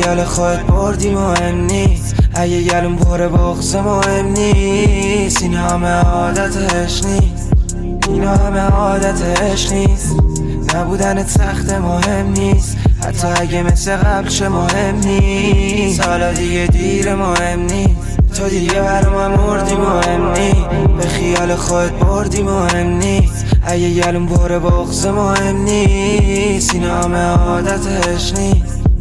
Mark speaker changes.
Speaker 1: خیال خودت بردی مهم نیست، اگه گلوم پر بغض مهم نیست. این همه عادتش نیست، این همه عادتش نیست. نبودنت سخت مهم نیست، حتی اگه مثل قبل شه مهم نیست. حالا دیگه دیر مهم نیست، تو دیگه برا من مردی مهم نیست. به خیال خودت بردی مهم نیست، اگه گلوم پر بغض مهم نیست. این همه عادتش نیست.